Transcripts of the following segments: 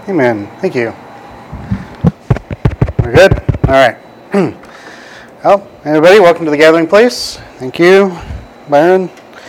Amen. Thank you. We're good? All right. Well, everybody, welcome to the gathering place. Thank you, Byron.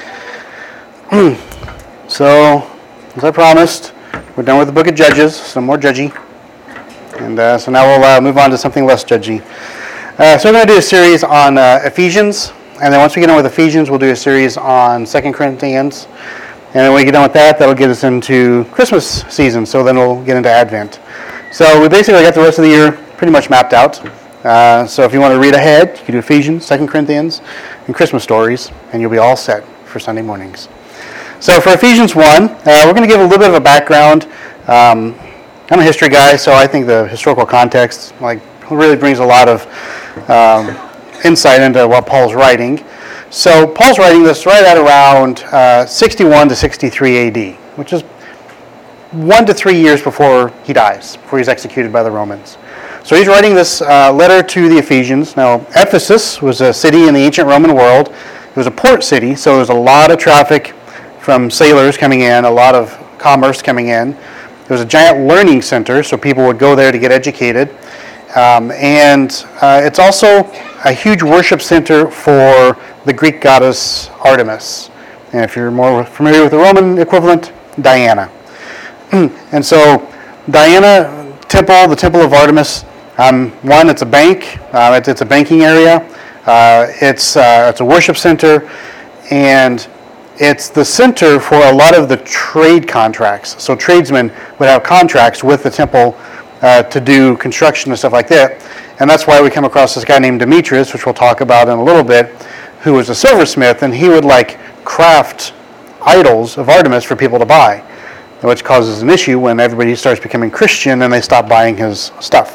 So, as I promised, we're done with the book of Judges, some more judgy. And so now we'll move on to something less judgy. So we're going to do a series on Ephesians. And then once we get done with Ephesians, we'll do a series on 2 Corinthians. And then when we get done with that, that'll get us into Christmas season. So then we'll get into Advent. So we basically got the rest of the year pretty much mapped out. So if you want to read ahead, you can do Ephesians, 2 Corinthians, and Christmas stories, and you'll be all set for Sunday mornings. So for Ephesians 1, we're going to give a little bit of a background. I'm a history guy, so I think the historical context really brings a lot of insight into what Paul's writing. So Paul's writing this right at around 61 to 63 AD, which is 1 to 3 years before he dies, before he's executed by the Romans. So he's writing this letter to the Ephesians. Now, Ephesus was a city in the ancient Roman world. It was a port city, so there was a lot of traffic from sailors coming in, a lot of commerce coming in. There was a giant learning center, so people would go there to get educated. And it's also a huge worship center for the Greek goddess Artemis. And if you're more familiar with the Roman equivalent, Diana. And so Diana Temple, the Temple of Artemis, one, it's a bank. It's a banking area. It's a worship center. And it's the center for a lot of the trade contracts. So tradesmen would have contracts with the temple to do construction and stuff like that. And that's why we come across this guy named Demetrius, which we'll talk about in a little bit, who was a silversmith, and he would craft idols of Artemis for people to buy, which causes an issue when everybody starts becoming Christian and they stop buying his stuff.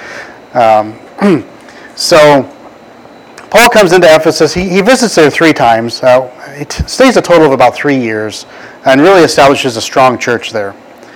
So Paul comes into Ephesus. He visits there 3 times. He stays a total of about 3 years and really establishes a strong church there.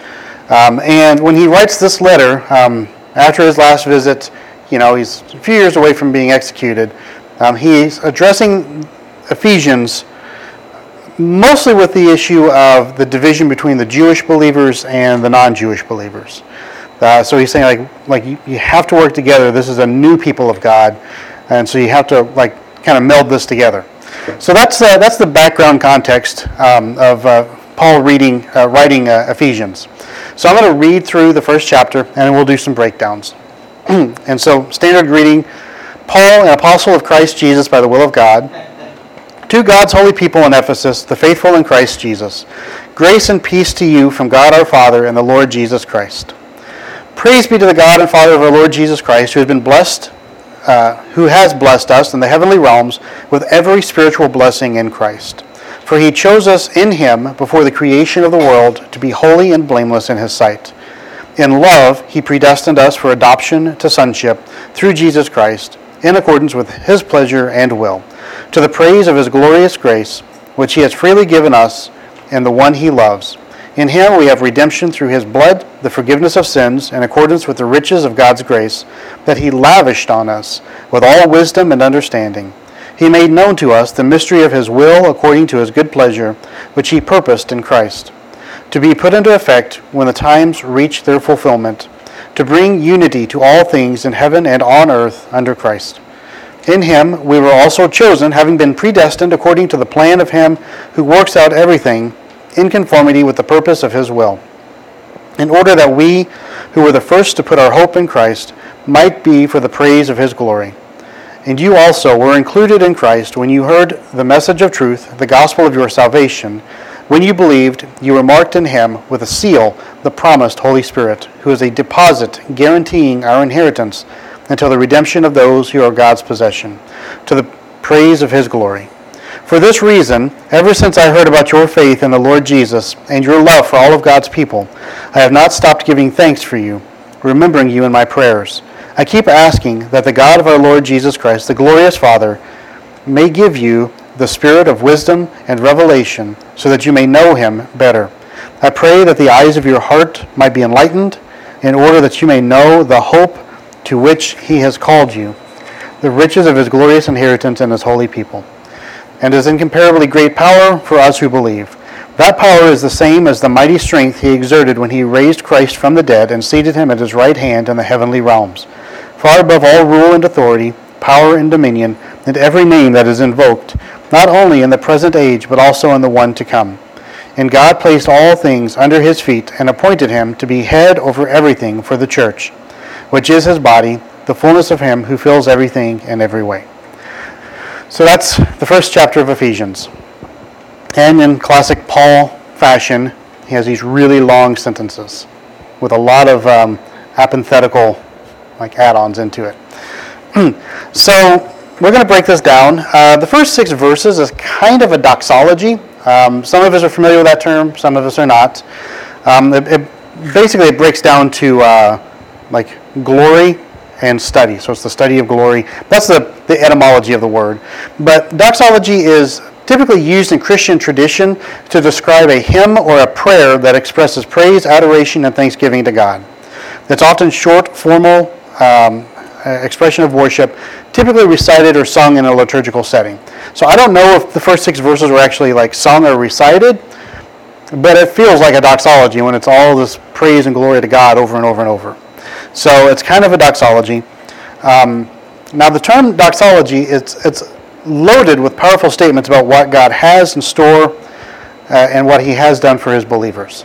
And when he writes this letter, after his last visit, he's a few years away from being executed. He's addressing Ephesians mostly with the issue of the division between the Jewish believers and the non-Jewish believers. So he's saying, you have to work together. This is a new people of God, and so you have to kind of meld this together. So that's the background context of Paul writing Ephesians. So I'm going to read through the first chapter, and then we'll do some breakdowns. And so, standard reading: Paul, an apostle of Christ Jesus by the will of God, to God's holy people in Ephesus, the faithful in Christ Jesus, grace and peace to you from God our Father and the Lord Jesus Christ. Praise be to the God and Father of our Lord Jesus Christ, who has blessed us in the heavenly realms with every spiritual blessing in Christ. For he chose us in him before the creation of the world to be holy and blameless in his sight. In love, he predestined us for adoption to sonship through Jesus Christ, in accordance with his pleasure and will, to the praise of his glorious grace, which he has freely given us in the one he loves. In him we have redemption through his blood, the forgiveness of sins, in accordance with the riches of God's grace, that he lavished on us with all wisdom and understanding. He made known to us the mystery of his will according to his good pleasure, which he purposed in Christ, to be put into effect when the times reach their fulfillment, to bring unity to all things in heaven and on earth under Christ. In him we were also chosen, having been predestined according to the plan of him who works out everything in conformity with the purpose of his will, in order that we, who were the first to put our hope in Christ, might be for the praise of his glory. And you also were included in Christ when you heard the message of truth, the gospel of your salvation. When you believed, you were marked in him with a seal, the promised Holy Spirit, who is a deposit guaranteeing our inheritance until the redemption of those who are God's possession, to the praise of his glory. For this reason, ever since I heard about your faith in the Lord Jesus and your love for all of God's people, I have not stopped giving thanks for you, remembering you in my prayers. I keep asking that the God of our Lord Jesus Christ, the glorious Father, may give you the spirit of wisdom and revelation so that you may know him better. I pray that the eyes of your heart might be enlightened in order that you may know the hope to which he has called you, the riches of his glorious inheritance in his holy people, and his incomparably great power for us who believe. That power is the same as the mighty strength he exerted when he raised Christ from the dead and seated him at his right hand in the heavenly realms, far above all rule and authority, power and dominion, and every name that is invoked, not only in the present age, but also in the one to come. And God placed all things under his feet and appointed him to be head over everything for the church, which is his body, the fullness of him who fills everything in every way. So that's the first chapter of Ephesians. And in classic Paul fashion, he has these really long sentences with a lot of apathetical add-ons into it. So we're going to break this down. The first 6 verses is kind of a doxology. Some of us are familiar with that term, some of us are not. It breaks down to glory and study. So it's the study of glory. That's the etymology of the word. But doxology is typically used in Christian tradition to describe a hymn or a prayer that expresses praise, adoration, and thanksgiving to God. It's often short, formal expression of worship, typically recited or sung in a liturgical setting. So I don't know if the first 6 verses were actually sung or recited, but it feels like a doxology when it's all this praise and glory to God over and over and over. So it's kind of a doxology. Now the term doxology, it's loaded with powerful statements about what God has in store and what he has done for his believers.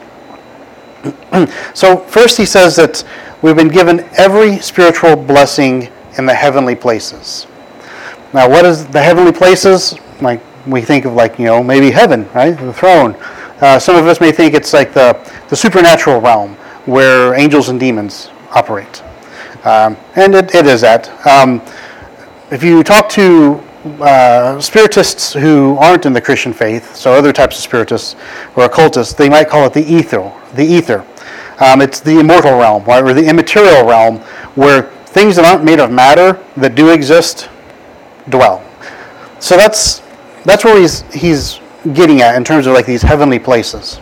So first he says that we've been given every spiritual blessing in the heavenly places. Now what is the heavenly places? We think of maybe heaven, right? The throne. Some of us may think it's the supernatural realm where angels and demons operate. And it is that. If you talk to spiritists who aren't in the Christian faith, so other types of spiritists or occultists, they might call it the ether. It's the immortal realm, or the immaterial realm, where things that aren't made of matter, that do exist, dwell. So that's where he's getting at in terms of these heavenly places.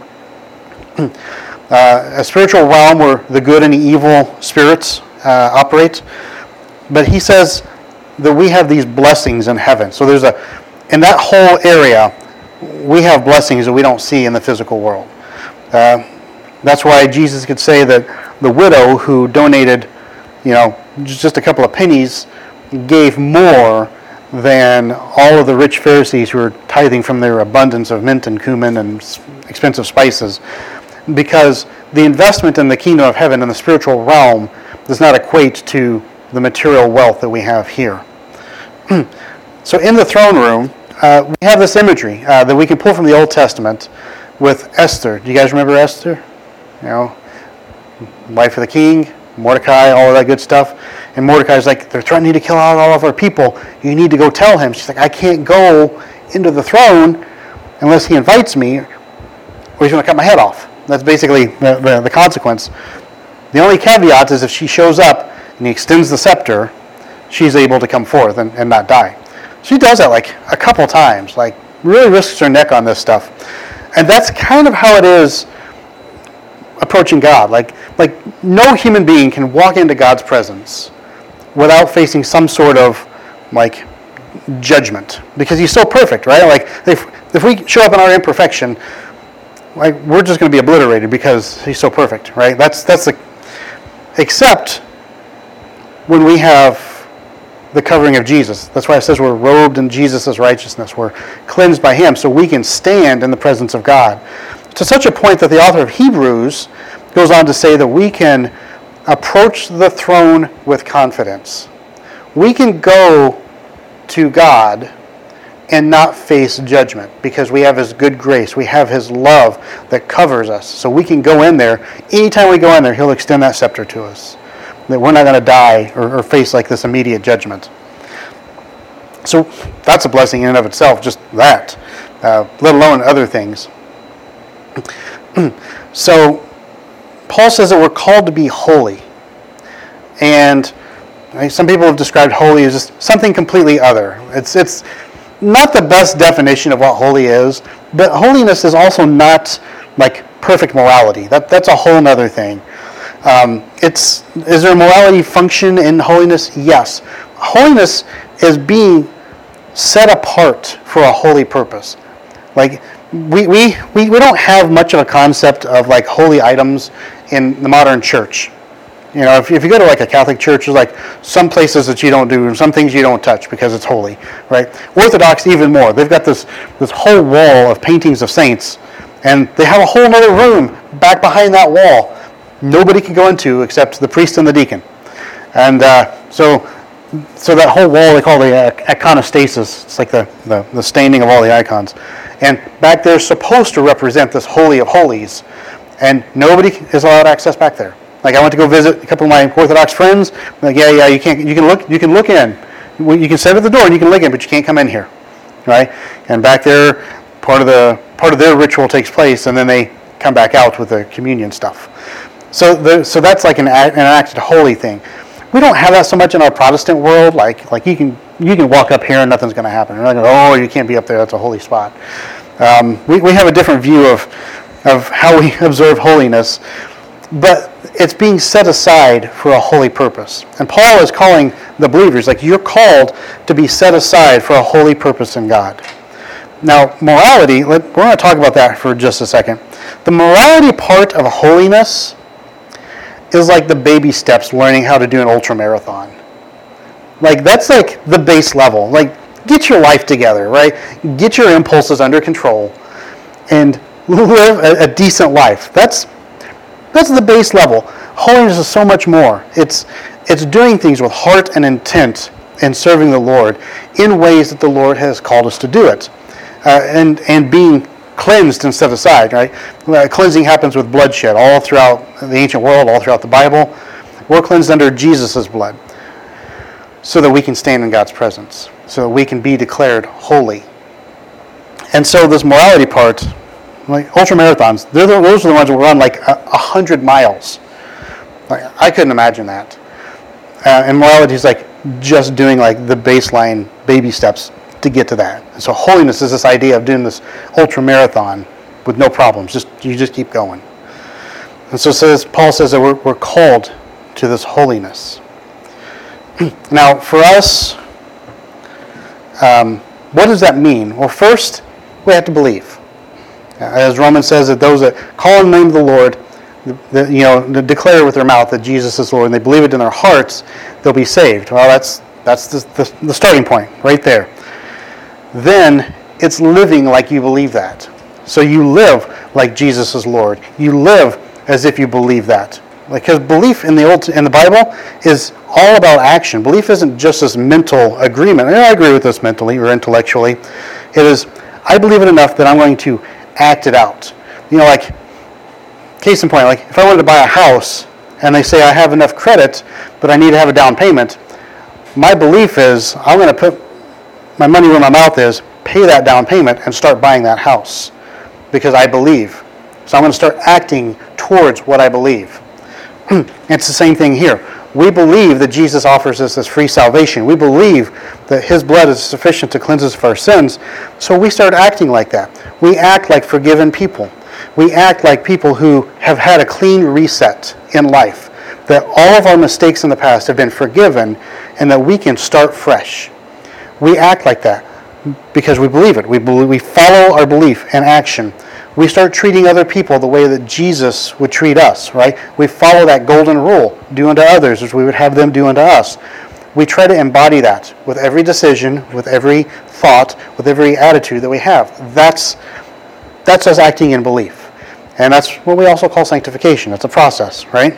A spiritual realm where the good and the evil spirits operate. But he says that we have these blessings in heaven. So in that whole area, we have blessings that we don't see in the physical world. That's why Jesus could say that the widow who donated, just a couple of pennies, gave more than all of the rich Pharisees who were tithing from their abundance of mint and cumin and expensive spices, because the investment in the kingdom of heaven and the spiritual realm does not equate to the material wealth that we have here. So in the throne room, we have this imagery that we can pull from the Old Testament with Esther. Do you guys remember Esther? Wife of the king, Mordecai, all of that good stuff. And Mordecai's they're threatening to kill all of our people. You need to go tell him. She's I can't go into the throne unless he invites me, or he's going to cut my head off. That's basically the consequence. The only caveat is if she shows up and he extends the scepter, she's able to come forth and not die. She does that a couple times, really risks her neck on this stuff. And that's kind of how it is approaching God. No human being can walk into God's presence without facing some sort of judgment, because he's so perfect, right? If we show up in our imperfection, we're just going to be obliterated because he's so perfect, right? Except when we have the covering of Jesus. That's why it says we're robed in Jesus' righteousness. We're cleansed by him, so we can stand in the presence of God. To such a point that the author of Hebrews goes on to say that we can approach the throne with confidence. We can go to God and not face judgment because we have his good grace. We have his love that covers us. So we can go in there. Anytime we go in there, he'll extend that scepter to us. That we're not going to die or face this immediate judgment. So that's a blessing in and of itself, just that, let alone other things. So Paul says that we're called to be holy. And some people have described holy as just something completely other. It's not the best definition of what holy is, but holiness is also not perfect morality. That's a whole other thing. Is there a morality function in holiness? Yes. Holiness is being set apart for a holy purpose. we don't have much of a concept of like holy items in the modern church. You know, if you go to like a Catholic church, there's like some places that you don't do and some things you don't touch because it's holy, right? Orthodox even more. They've got this whole wall of paintings of saints, and they have a whole other room back behind that wall nobody can go into except the priest and the deacon. And so that whole wall they call the iconostasis. It's like the staining of all the icons. And back there is supposed to represent this Holy of Holies, and nobody is allowed access back there. Like I went to go visit a couple of my Orthodox friends. Like, yeah, you can't. You can look in. You can sit at the door and you can look in, but you can't come in here, right? And back there, part of their ritual takes place, and then they come back out with the communion stuff. So that's like an enacted holy thing. We don't have that so much in our Protestant world. Like you can walk up here and nothing's going to happen. We're not going, oh, you can't be up there. That's a holy spot. We have a different view of how we observe holiness, but it's being set aside for a holy purpose. And Paul is calling the believers, like, you're called to be set aside for a holy purpose in God. Now, morality, we're going to talk about that for just a second. The morality part of holiness is like the baby steps learning how to do an ultra marathon. Like, that's like the base level. Like, get your life together, right? Get your impulses under control and live a decent life. That's the base level. Holiness is so much more. It's doing things with heart and intent and serving the Lord in ways that the Lord has called us to do it. And being cleansed and set aside, right? Cleansing happens with bloodshed all throughout the ancient world, all throughout the Bible. We're cleansed under Jesus' blood so that we can stand in God's presence, so that we can be declared holy. And so this morality part, like ultramarathons, those are the ones that run like 100 miles. Like, I couldn't imagine that. And morality is like just doing like the baseline baby steps to get to that. And so holiness is this idea of doing this ultra marathon with no problems. You just keep going. And so Paul says that we're called to this holiness. Now, for us, what does that mean? Well, first, we have to believe. As Romans says, that those that call on the name of the Lord, declare with their mouth that Jesus is Lord, and they believe it in their hearts, they'll be saved. Well, that's the starting point right there. Then it's living like you believe that. So you live like Jesus is Lord. You live as if you believe that. Because belief in the Bible is all about action. Belief isn't just this mental agreement. I agree with this mentally or intellectually. It is, I believe it enough that I'm going to act it out. You know, like, case in point, like if I wanted to buy a house and they say I have enough credit, but I need to have a down payment, my belief is I'm going to put my money where my mouth is, pay that down payment, and start buying that house because I believe. So I'm going to start acting towards what I believe. It's the same thing here. We believe that Jesus offers us this free salvation. We believe that His blood is sufficient to cleanse us of our sins. So we start acting like that. We act like forgiven people. We act like people who have had a clean reset in life. That all of our mistakes in the past have been forgiven and that we can start fresh. We act like that because we believe it. We follow our belief in action. We start treating other people the way that Jesus would treat us, right? We follow that golden rule, do unto others as we would have them do unto us. We try to embody that with every decision, with every thought, with every attitude that we have. That's us acting in belief. And that's what we also call sanctification. It's a process, right?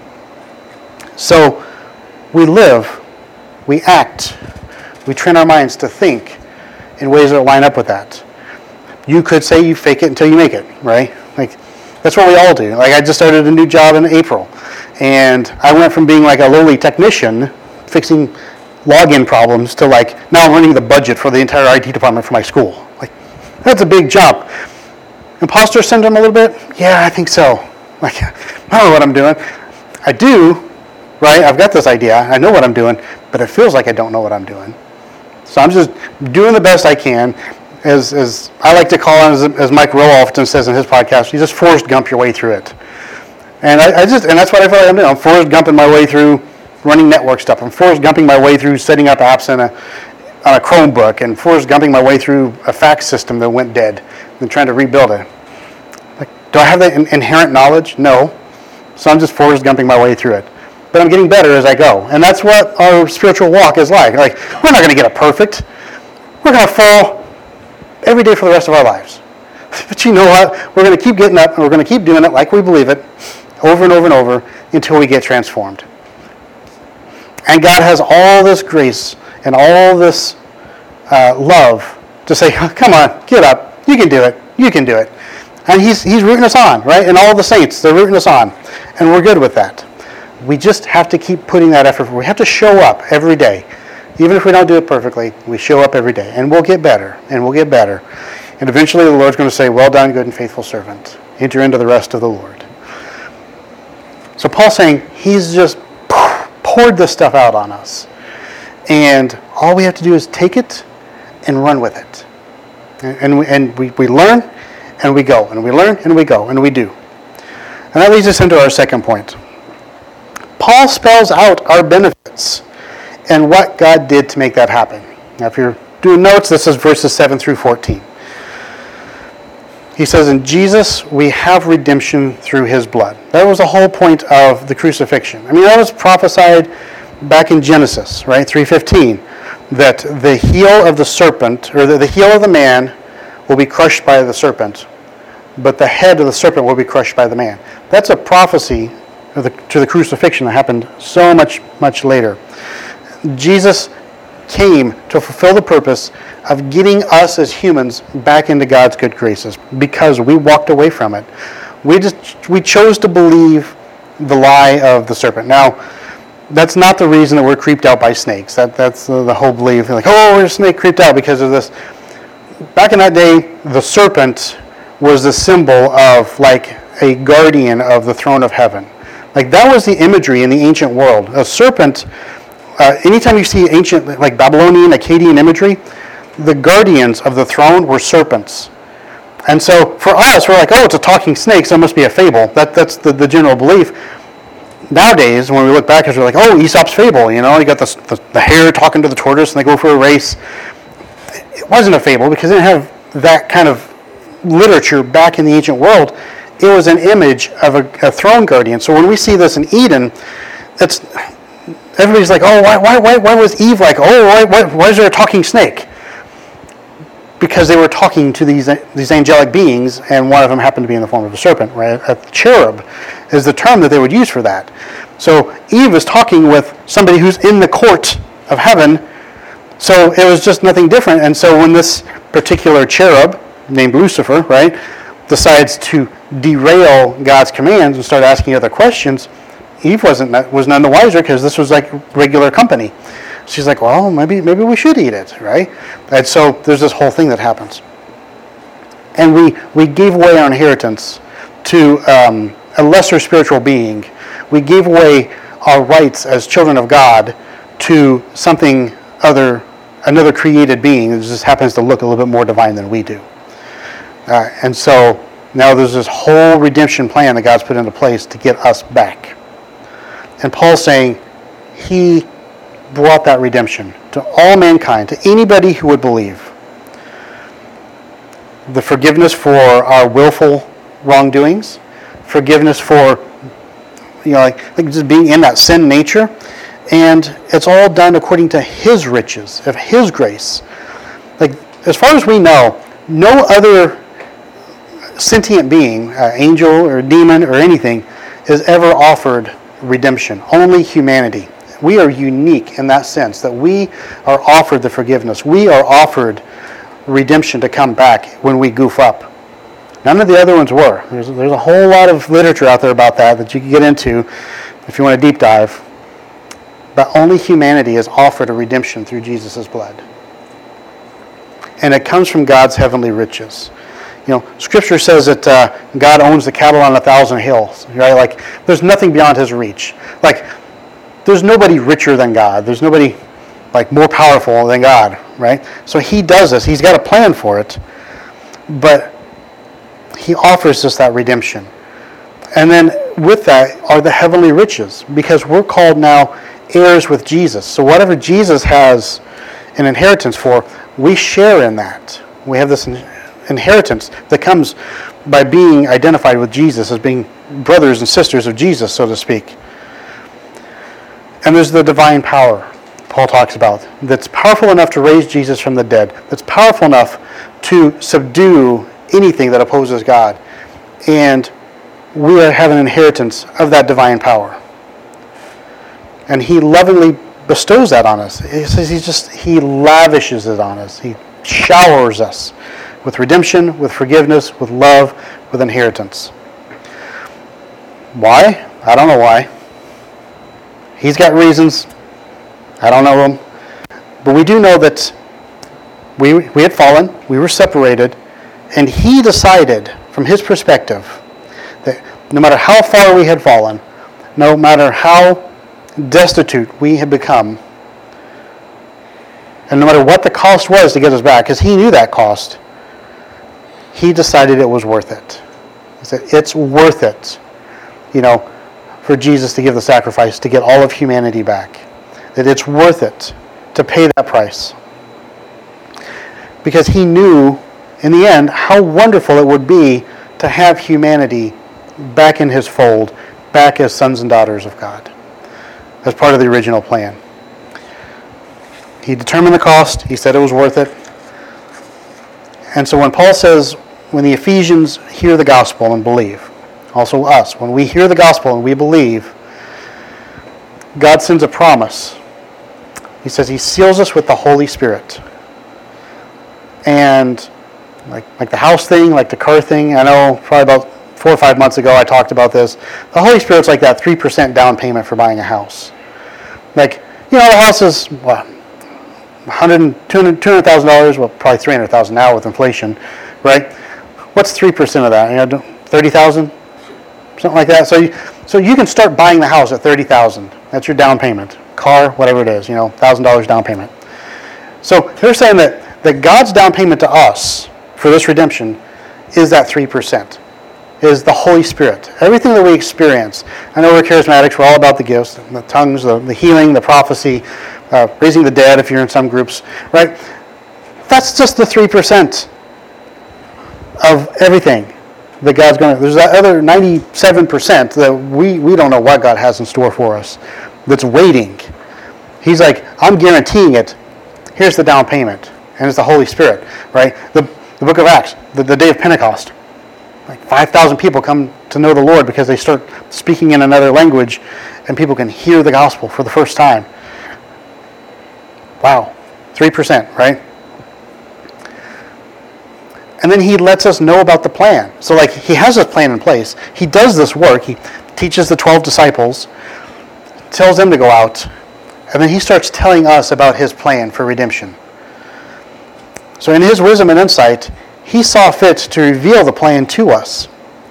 So we live, we act, we train our minds to think in ways that line up with that. You could say you fake it until you make it, right? Like, that's what we all do. Like, I just started a new job in April, and I went from being like a lowly technician fixing login problems to like, now I'm running the budget for the entire IT department for my school. Like, that's a big job. Imposter syndrome a little bit? Yeah, I think so. Like, I don't know what I'm doing. I do, right? I've got this idea. I know what I'm doing, but it feels like I don't know what I'm doing. So I'm just doing the best I can. As I like to call it, as Mike Rowe often says in his podcast, you just Forrest Gump your way through it. And that's what I feel like I'm doing. I'm Forrest Gumping my way through running network stuff. I'm Forrest Gumping my way through setting up apps on a Chromebook, and Forrest Gumping my way through a fax system that went dead. and trying to rebuild it. Like, do I have that inherent knowledge? No. So I'm just Forrest Gumping my way through it. But I'm getting better as I go. And that's what our spiritual walk is like. Like, we're not going to get it perfect. We're going to fall every day for the rest of our lives. But you know what? We're going to keep getting up, and we're going to keep doing it like we believe it, over and over and over, until we get transformed. And God has all this grace and all this love to say, come on, get up. You can do it. You can do it. And he's rooting us on, right? And all the saints, they're rooting us on. And we're good with that. We just have to keep putting that effort. We have to show up every day. Even if we don't do it perfectly, we show up every day. And we'll get better. And we'll get better. And eventually the Lord's going to say, well done, good and faithful servant. Enter into the rest of the Lord. So Paul's saying he's just poured this stuff out on us. And all we have to do is take it and run with it. And we learn and we go. And we learn and we go. And we do. And that leads us into our second point. Paul spells out our benefits and what God did to make that happen. Now, if you're doing notes, this is verses 7 through 14. He says, in Jesus, we have redemption through his blood. That was the whole point of the crucifixion. I mean, that was prophesied back in Genesis, right, 3:15, that the heel of the serpent, or the heel of the man will be crushed by the serpent, but the head of the serpent will be crushed by the man. That's a prophecy to the crucifixion that happened so much later. Jesus came to fulfill the purpose of getting us as humans back into God's good graces because we walked away from it. We chose to believe the lie of the serpent. Now, that's not the reason that we're creeped out by snakes. That's the whole belief. Like, oh, we're snake creeped out because of this. Back in that day, the serpent was the symbol of like a guardian of the throne of heaven. Like that was the imagery in the ancient world. A serpent, anytime you see ancient, like Babylonian, Akkadian imagery, the guardians of the throne were serpents. And so for us, we're like, oh, it's a talking snake, so it must be a fable. That's the general belief. Nowadays, when we look back, we're like, oh, Aesop's fable, you got the hare talking to the tortoise and they go for a race. It wasn't a fable because it didn't have that kind of literature back in the ancient world. It was an image of a throne guardian. So when we see this in Eden, everybody's like, oh, why was Eve like, oh, why is there a talking snake? Because they were talking to these angelic beings, and one of them happened to be in the form of a serpent, right? A cherub is the term that they would use for that. So Eve is talking with somebody who's in the court of heaven, so it was just nothing different. And so when this particular cherub, named Lucifer, right, decides to derail God's commands and start asking other questions, Eve was none the wiser because this was like regular company. She's like, well, maybe we should eat it, right? And so there's this whole thing that happens. And we gave away our inheritance to a lesser spiritual being. We gave away our rights as children of God to something another created being that just happens to look a little bit more divine than we do. And so now there's this whole redemption plan that God's put into place to get us back. And Paul's saying he brought that redemption to all mankind, to anybody who would believe. The forgiveness for our willful wrongdoings, forgiveness for like just being in that sin nature, and it's all done according to his riches, of his grace. Like as far as we know, no other sentient being, angel or demon or anything, is ever offered redemption. Only humanity. We are unique in that sense that we are offered the forgiveness. We are offered redemption to come back when we goof up. None of the other ones were. There's a whole lot of literature out there about that you can get into if you want to deep dive. But only humanity is offered a redemption through Jesus' blood. And it comes from God's heavenly riches. Scripture says that God owns the cattle on 1,000 hills, right? Like, there's nothing beyond his reach. Like, there's nobody richer than God. There's nobody, more powerful than God, right? So he does this. He's got a plan for it. But he offers us that redemption. And then with that are the heavenly riches, because we're called now heirs with Jesus. So whatever Jesus has an inheritance for, we share in that. We have this inheritance that comes by being identified with Jesus, as being brothers and sisters of Jesus, so to speak. And there's the divine power Paul talks about, that's powerful enough to raise Jesus from the dead, that's powerful enough to subdue anything that opposes God. And we have an inheritance of that divine power. And he lovingly bestows that on us. He says he lavishes it on us. He showers us with redemption, with forgiveness, with love, with inheritance. Why? I don't know why. He's got reasons. I don't know them. But we do know that we had fallen, we were separated, and he decided, from his perspective, that no matter how far we had fallen, no matter how destitute we had become, and no matter what the cost was to get us back, because he knew that cost, he decided it was worth it. He said, it's worth it, for Jesus to give the sacrifice to get all of humanity back. That it's worth it to pay that price. Because he knew, in the end, how wonderful it would be to have humanity back in his fold, back as sons and daughters of God, as part of the original plan. He determined the cost. He said it was worth it. And so when Paul says, when the Ephesians hear the gospel and believe, also us, when we hear the gospel and we believe, God sends a promise. He says he seals us with the Holy Spirit. And like the house thing, like the car thing, I know probably about 4 or 5 months ago I talked about this. The Holy Spirit's like that 3% down payment for buying a house. The house is, $200,000, well, probably $300,000 now with inflation, right? What's 3% of that? $30,000, something like that. So you can start buying the house at $30,000. That's your down payment. Car, whatever it is, $1,000 down payment. So they're saying that God's down payment to us for this redemption is that 3%. Is the Holy Spirit. Everything that we experience. I know we're charismatics, we're all about the gifts, the tongues, the healing, the prophecy, raising the dead if you're in some groups, right? That's just the 3% of everything that God's going to. There's that other 97% that we don't know what God has in store for us that's waiting. He's like, I'm guaranteeing it. Here's the down payment. And it's the Holy Spirit, right? The book of Acts, the day of Pentecost. Like 5,000 people come to know the Lord because they start speaking in another language and people can hear the gospel for the first time. Wow. 3%, right? And then he lets us know about the plan. So he has this plan in place. He does this work. He teaches the 12 disciples, tells them to go out, and then he starts telling us about his plan for redemption. So in his wisdom and insight, he saw fit to reveal the plan to us.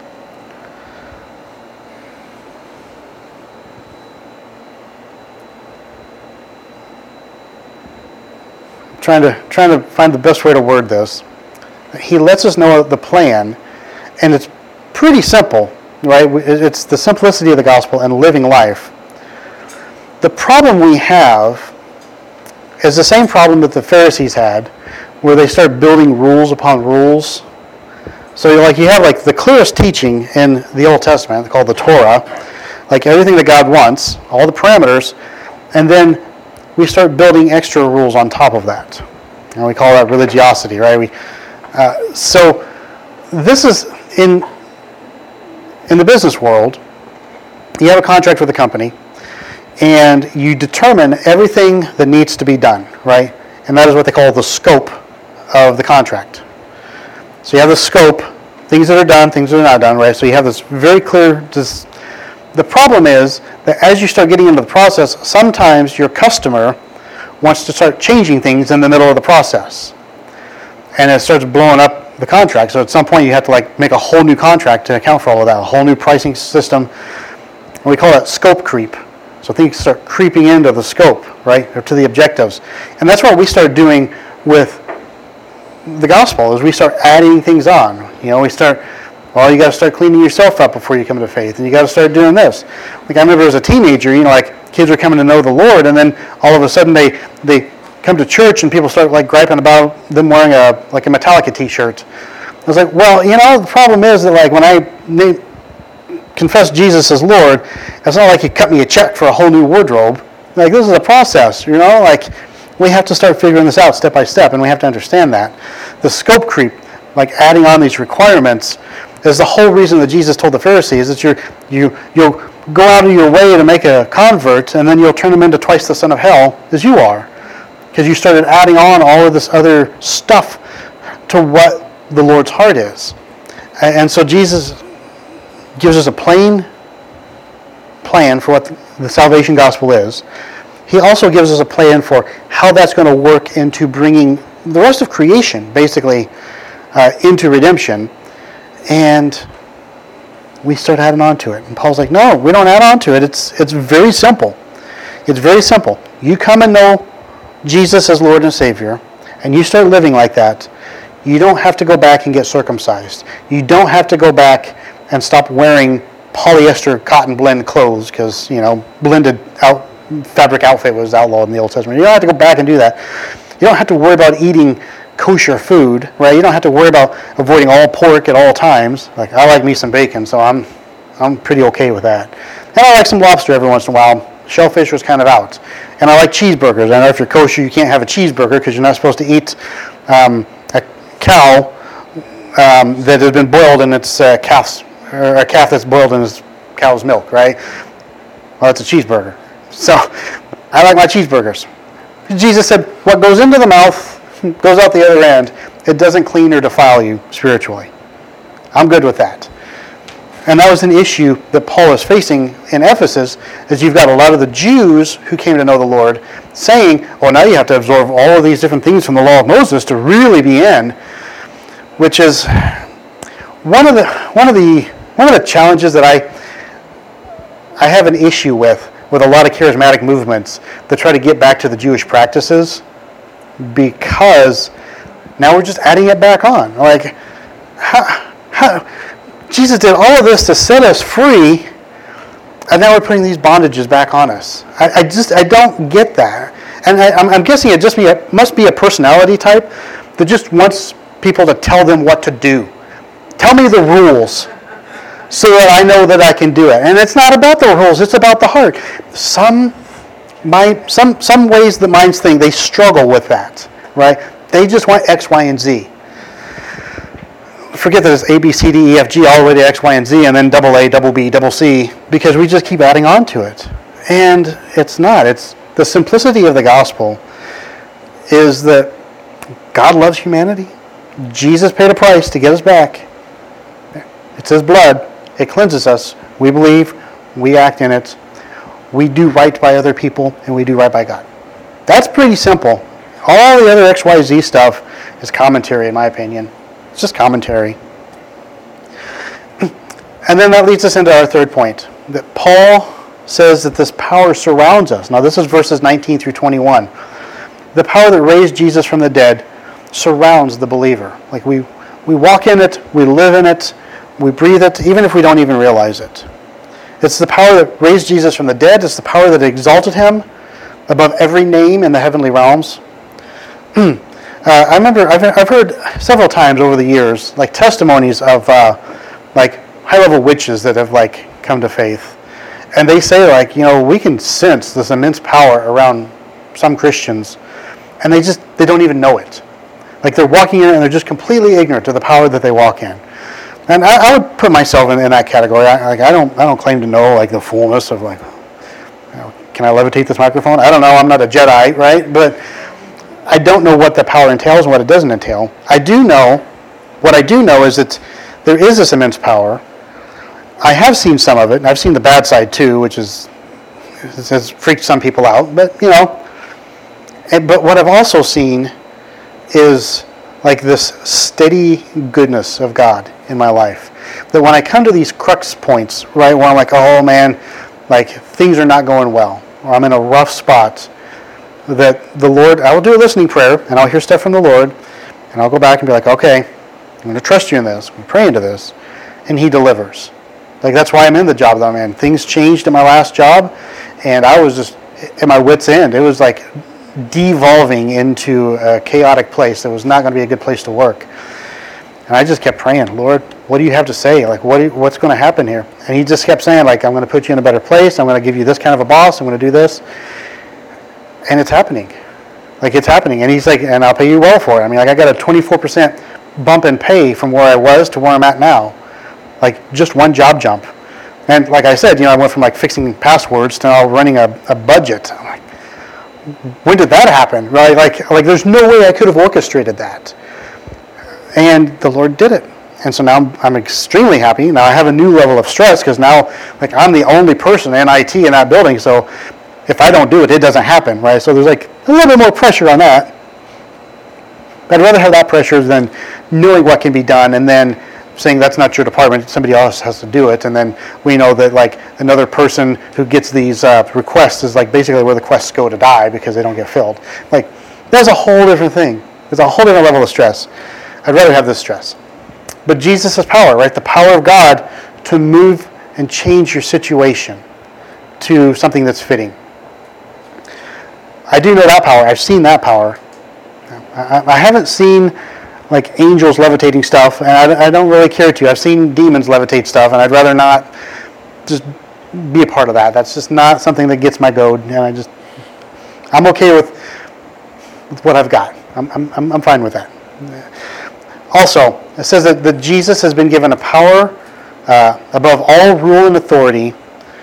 Trying to find the best way to word this. He lets us know the plan, and it's pretty simple, right? It's the simplicity of the gospel and living life. The problem we have is the same problem that the Pharisees had, where they start building rules upon rules. So you have the clearest teaching in the Old Testament called the Torah, everything that God wants, all the parameters, and then we start building extra rules on top of that. And we call that religiosity, right? So this is in the business world. You have a contract with a company, and you determine everything that needs to be done, right? And that is what they call the scope of the contract. So you have the scope, things that are done, things that are not done, right? So you have this very clear. The problem is that as you start getting into the process, sometimes your customer wants to start changing things in the middle of the process. And it starts blowing up the contract. So at some point you have to make a whole new contract to account for all of that, a whole new pricing system. And we call that scope creep. So things start creeping into the scope, right, or to the objectives. And that's what we start doing with the gospel, is we start adding things on. We start, you got to start cleaning yourself up before you come to faith, and you got to ststart doing this. I remember as a teenager, kids are coming to know the Lord, and then all of a sudden they come to church and people start griping about them wearing a Metallica t-shirt, I was like, well, the problem is that like when I confess Jesus as Lord, it's not like He cut me a check for a whole new wardrobe. Like, this is a process, like we have to start figuring this out step by step, and we have to understand that. The scope creep, like adding on these requirements, is the whole reason that Jesus told the Pharisees that you'll go out of your way to make a convert, and then you'll turn them into twice the son of hell as you are, because you started adding on all of this other stuff to what the Lord's heart is. And so Jesus gives us a plain plan for what the salvation gospel is. He also gives us a plan for how that's going to work into bringing the rest of creation, basically, into redemption. And we start adding on to it. And Paul's like, no, we don't add on to it. It's very simple. It's very simple. You come and know Jesus as Lord and Savior, and you start living like that. You don't have to go back and get circumcised. You don't have to go back and stop wearing polyester cotton blend clothes because, blended out fabric outfit was outlawed in the Old Testament. You don't have to go back and do that. You don't have to worry about eating kosher food, right? You don't have to worry about avoiding all pork at all times. Like, I like me some bacon, so I'm pretty okay with that. And I like some lobster every once in a while. Shellfish was kind of out. And I like cheeseburgers. I know if you're kosher, you can't have a cheeseburger because you're not supposed to eat a cow that has been boiled in its calf's, or a calf that's boiled in its cow's milk, right? Well, that's a cheeseburger. So I like my cheeseburgers. Jesus said, what goes into the mouth goes out the other end. It doesn't clean or defile you spiritually. I'm good with that. And that was an issue that Paul is facing in Ephesus, is you've got a lot of the Jews who came to know the Lord saying, well, now you have to absorb all of these different things from the law of Moses to really be in, which is one of the challenges that I have an issue with a lot of charismatic movements that try to get back to the Jewish practices, because now we're just adding it back on. Like, how Jesus did all of this to set us free, and now we're putting these bondages back on us. I don't get that. And I'm guessing it must be a personality type that just wants people to tell them what to do. Tell me the rules so that I know that I can do it. And it's not about the rules, it's about the heart. Some ways the minds think, they struggle with that, right? They just want X, Y, and Z. Forget that it's A, B, C, D, E, F, G, all the way to X, Y, and Z, and then double A, double B, double C, because we just keep adding on to it. And it's not. It's the simplicity of the gospel is that God loves humanity. Jesus paid a price to get us back. It's His blood. It cleanses us. We believe. We act in it. We do right by other people, and we do right by God. That's pretty simple. All the other X, Y, Z stuff is commentary, in my opinion. It's just commentary. And then that leads us into our third point, that Paul says that this power surrounds us. Now this is verses 19 through 21. The power that raised Jesus from the dead surrounds the believer. Like we walk in it, we live in it, we breathe it, even if we don't even realize it. It's the power that raised Jesus from the dead. It's the power that exalted Him above every name in the heavenly realms. I remember I've heard several times over the years, like testimonies of like high-level witches that have like come to faith, and they say like, we can sense this immense power around some Christians, and they don't even know it. Like they're walking in and they're just completely ignorant to the power that they walk in. And I would put myself in that category. I don't claim to know like the fullness of like, can I levitate this microphone? I don't know. I'm not a Jedi, right? But I don't know what the power entails and what it doesn't entail. What I do know is that there is this immense power. I have seen some of it, and I've seen the bad side too, which has freaked some people out. But but what I've also seen is like this steady goodness of God in my life. That when I come to these crux points, right, where I'm like, oh man, like things are not going well, or I'm in a rough spot, that the Lord, I will do a listening prayer, and I'll hear stuff from the Lord, and I'll go back and be like, okay, I'm going to trust you in this, I'm going to pray into this, and He delivers. Like that's why I'm in the job that I'm in. Things changed in my last job, and I was just at my wit's end. It was like devolving into a chaotic place that was not going to be a good place to work. And I just kept praying, Lord, what do you have to say? Like, what's going to happen here? And he just kept saying, like, I'm going to put you in a better place. I'm going to give you this kind of a boss. I'm going to do this. And it's happening. Like, it's happening. And he's like, and I'll pay you well for it. I mean, like, I got a 24% bump in pay from where I was to where I'm at now. Like, just one job jump. And like I said, I went from like fixing passwords to now running a budget. I'm like, when did that happen? Right? Like there's no way I could have orchestrated that. And the Lord did it. And so now I'm extremely happy. Now I have a new level of stress because now, like, I'm the only person in IT in that building. So if I don't do it, it doesn't happen, right? So there's like a little bit more pressure on that. But I'd rather have that pressure than knowing what can be done and then saying that's not your department, somebody else has to do it. And then we know that, like, another person who gets these requests is like basically where the requests go to die because they don't get filled. Like, that's a whole different thing. There's a whole different level of stress. I'd rather have this stress. But Jesus' power, right? The power of God to move and change your situation to something that's fitting. I do know that power. I've seen that power. I haven't seen like angels levitating stuff, and I don't really care to. I've seen demons levitate stuff, and I'd rather not just be a part of that. That's just not something that gets my goat, and I'm okay with what I've got. I'm fine with that. Also, it says that Jesus has been given a power above all rule and authority.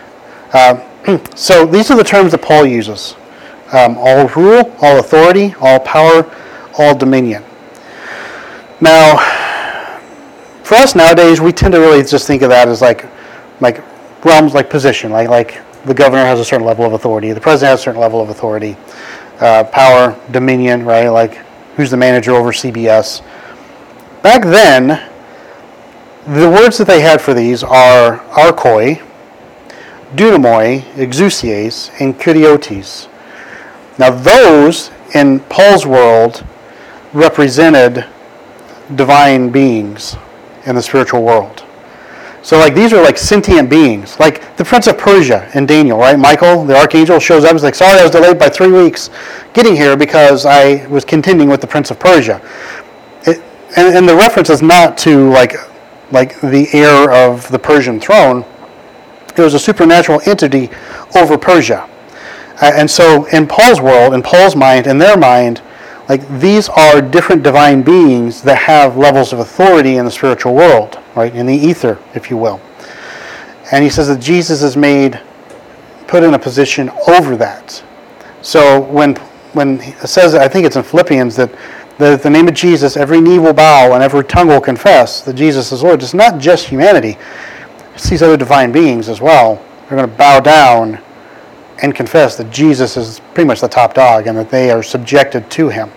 So these are the terms that Paul uses. All rule, all authority, all power, all dominion. Now, for us nowadays, we tend to really just think of that as like realms, like position, like the governor has a certain level of authority, the president has a certain level of authority, power, dominion, right? Like, who's the manager over CBS? Back then, the words that they had for these are archoi, dunamoi, exousies, and kuriotes. Now, those in Paul's world represented divine beings in the spiritual world. So, like, these are like sentient beings, like the Prince of Persia in Daniel, right? Michael, the archangel, shows up and is like, sorry, I was delayed by 3 weeks getting here because I was contending with the Prince of Persia. And the reference is not to like the heir of the Persian throne. It was a supernatural entity over Persia. And so in Paul's world, in Paul's mind, in their mind, like, these are different divine beings that have levels of authority in the spiritual world, right? In the ether, if you will. And he says that Jesus is put in a position over that. So when it says, I think it's in Philippians, that the name of Jesus, every knee will bow and every tongue will confess that Jesus is Lord. It's not just humanity. It's these other divine beings as well. They're going to bow down and confess that Jesus is pretty much the top dog and that they are subjected to him.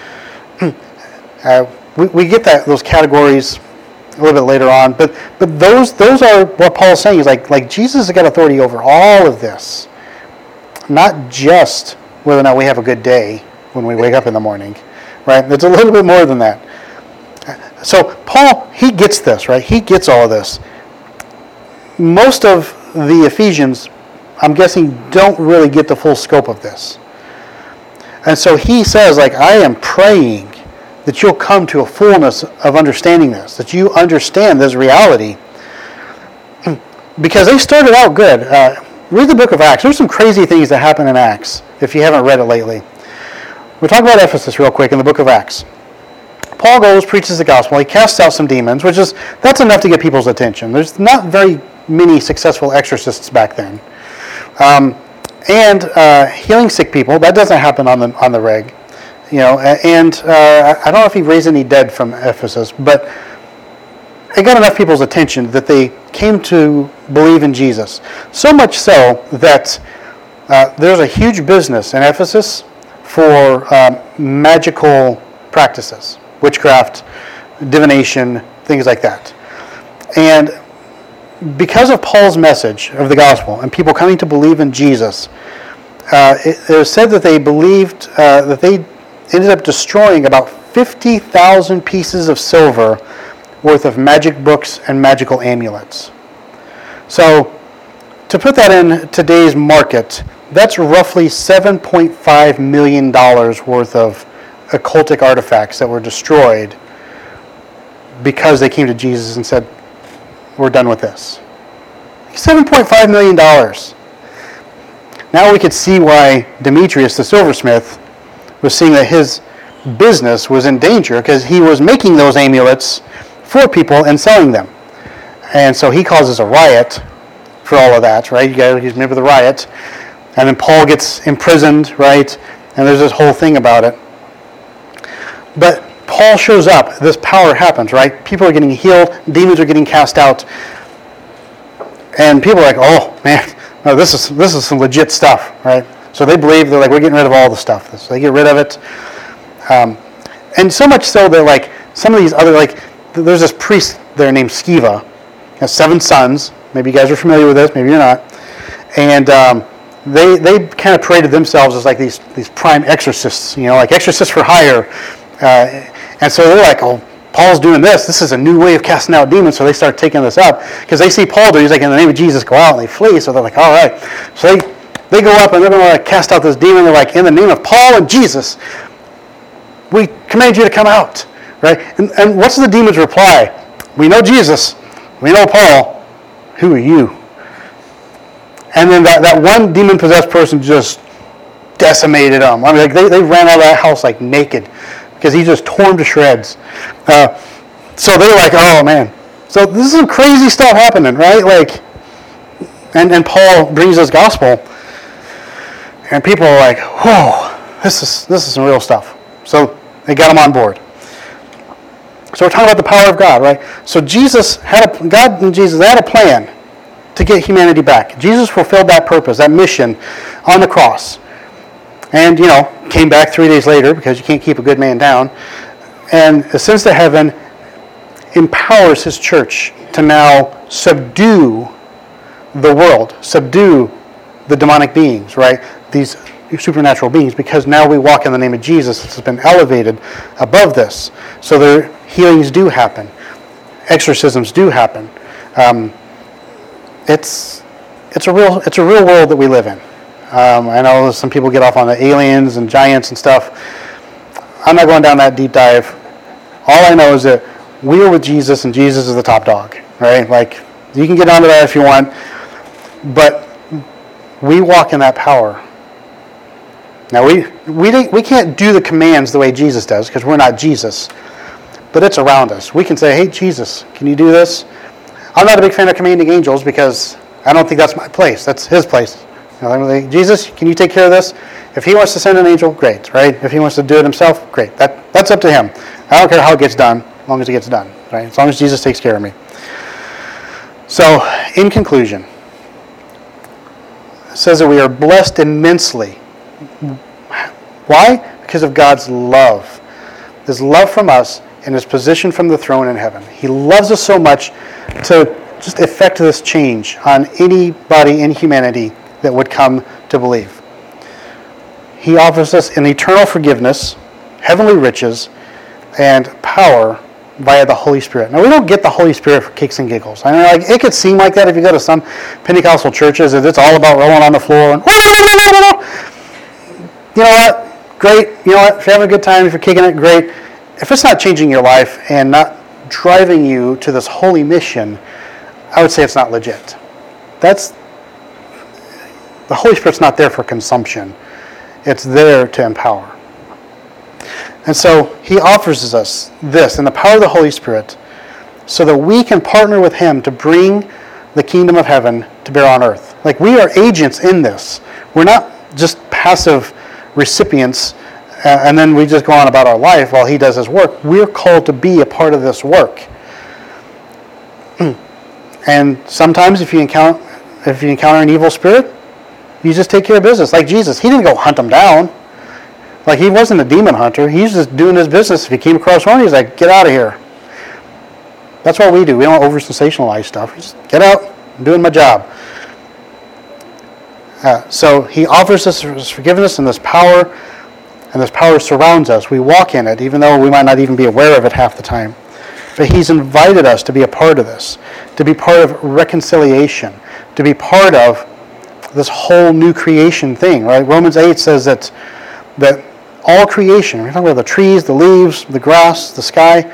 We get those categories a little bit later on, but those are what Paul's saying is like Jesus has got authority over all of this, not just whether or not we have a good day when we wake up in the morning, right? It's a little bit more than that. So Paul, he gets this, right? He gets all of this. Most of the Ephesians, I'm guessing, don't really get the full scope of this. And so he says, like, I am praying that you'll come to a fullness of understanding this, that you understand this reality. Because they started out good. Read the book of Acts. There's some crazy things that happen in Acts, if you haven't read it lately. We'll talk about Ephesus real quick in the book of Acts. Paul goes, preaches the gospel. He casts out some demons, that's enough to get people's attention. There's not very many successful exorcists back then. And healing sick people, that doesn't happen on the reg. And I don't know if he raised any dead from Ephesus, but it got enough people's attention that they came to believe in Jesus. So much so that there's a huge business in Ephesus for magical practices, witchcraft, divination, things like that. And because of Paul's message of the gospel and people coming to believe in Jesus, it was said that they believed that they ended up destroying about 50,000 pieces of silver worth of magic books and magical amulets. So, to put that in today's market, that's roughly $7.5 million worth of occultic artifacts that were destroyed because they came to Jesus and said, we're done with this. $7.5 million. Now we could see why Demetrius, the silversmith, was seeing that his business was in danger because he was making those amulets for people and selling them. And so he causes a riot for all of that, right? You guys remember the riot. And then Paul gets imprisoned, right? And there's this whole thing about it. But Paul shows up. This power happens, right? People are getting healed. Demons are getting cast out. And people are like, oh, man, no, this is some legit stuff, right? So they believe, they're like, we're getting rid of all the stuff. So they get rid of it. And so much so that, like, some of these other, like, there's this priest there named Sceva. He has 7 sons. Maybe you guys are familiar with this. Maybe you're not. And they kind of paraded themselves as like these prime exorcists, like exorcists for hire. And so they're like, oh, Paul's doing this. This is a new way of casting out demons. So they start taking this up because they see Paul do. He's like, in the name of Jesus, go out, and they flee. So they're like, all right. So they go up and they're going to cast out this demon. They're like, in the name of Paul and Jesus, we command you to come out, right? And what's the demon's reply? We know Jesus. We know Paul. Who are you? And then that one demon-possessed person just decimated them. I mean, like they ran out of that house like naked because he just tore them to shreds. So they're like, oh, man. So this is some crazy stuff happening, right? Like, and Paul brings this gospel, and people are like, whoa, this is some real stuff. So they got him on board. So we're talking about the power of God, right? So God and Jesus had a plan to get humanity back. Jesus fulfilled that purpose, that mission on the cross. And, came back 3 days later because you can't keep a good man down. And ascends to heaven, empowers his church to now subdue the world, subdue the demonic beings, right? These supernatural beings, because now we walk in the name of Jesus. It's been elevated above this. So their healings do happen. Exorcisms do happen. It's a real world that we live in. I know some people get off on the aliens and giants and stuff. I'm not going down that deep dive. All I know is that we are with Jesus, and Jesus is the top dog, right? Like, you can get onto that if you want, but we walk in that power. Now, we can't do the commands the way Jesus does because we're not Jesus, but it's around us. We can say, hey, Jesus, can you do this? I'm not a big fan of commanding angels because I don't think that's my place. That's his place. I'm like, Jesus, can you take care of this? If he wants to send an angel, great, right? If he wants to do it himself, great. That's up to him. I don't care how it gets done, as long as it gets done, right? As long as Jesus takes care of me. So, in conclusion, it says that we are blessed immensely. Why? Because of God's love. His love from us and his position from the throne in heaven. He loves us so much to just effect this change on anybody in humanity that would come to believe. He offers us an eternal forgiveness, heavenly riches, and power via the Holy Spirit. Now, we don't get the Holy Spirit for kicks and giggles. I mean, like, it could seem like that if you go to some Pentecostal churches, that it's all about rolling on the floor and you know what? Great. You know what? If you're having a good time, if you're kicking it, great. If it's not changing your life and not driving you to this holy mission, I would say it's not legit. The Holy Spirit's not there for consumption. It's there to empower. And so he offers us this in the power of the Holy Spirit so that we can partner with him to bring the kingdom of heaven to bear on earth. Like, we are agents in this. We're not just passive recipients and then we just go on about our life while he does his work. We're called to be a part of this work. And sometimes if you encounter an evil spirit, you just take care of business. Like Jesus, he didn't go hunt them down. Like, he wasn't a demon hunter. He's just doing his business. If he came across one, he's like, get out of here. That's what we do. We don't over-sensationalize stuff. We just get out. I'm doing my job. So he offers us his forgiveness and this power surrounds us. We walk in it, even though we might not even be aware of it half the time. But he's invited us to be a part of this, to be part of reconciliation, to be part of this whole new creation thing, right? Romans 8 says that all creation, we're talking about the trees, the leaves, the grass, the sky,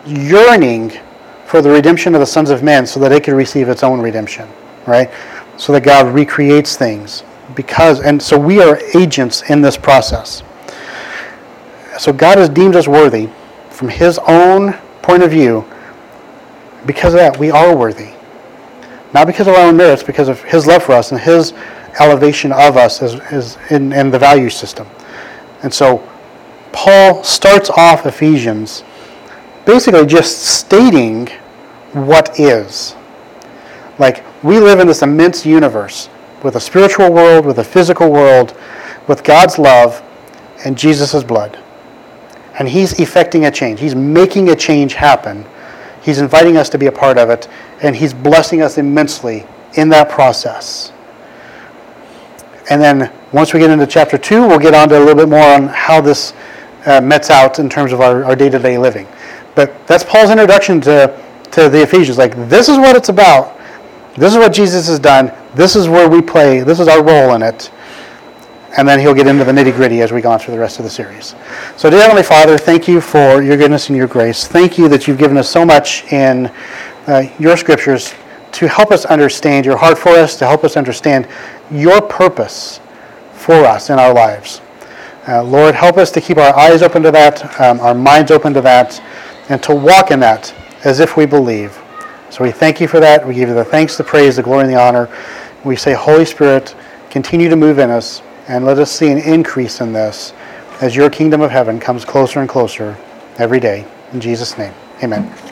yearning for the redemption of the sons of men so that it could receive its own redemption, right? So that God recreates things. And so we are agents in this process. So God has deemed us worthy from his own point of view. Because of that, we are worthy. Not because of our own merits, because of his love for us and his elevation of us as in the value system. And so Paul starts off Ephesians basically just stating what is. Like, we live in this immense universe with a spiritual world, with a physical world, with God's love and Jesus' blood. And he's effecting a change. He's making a change happen. He's inviting us to be a part of it, and he's blessing us immensely in that process. And then once we get into chapter 2, we'll get on to a little bit more on how this mets out in terms of our day-to-day living. But that's Paul's introduction to the Ephesians. Like, this is what it's about. This is what Jesus has done. This is where we play. This is our role in it. And then he'll get into the nitty-gritty as we go on through the rest of the series. So, dear Heavenly Father, thank you for your goodness and your grace. Thank you that you've given us so much in your scriptures to help us understand your heart for us, to help us understand your purpose for us in our lives. Lord, help us to keep our eyes open to that, our minds open to that, and to walk in that as if we believe. So we thank you for that. We give you the thanks, the praise, the glory, and the honor. We say, Holy Spirit, continue to move in us, and let us see an increase in this as your kingdom of heaven comes closer and closer every day. In Jesus' name, amen.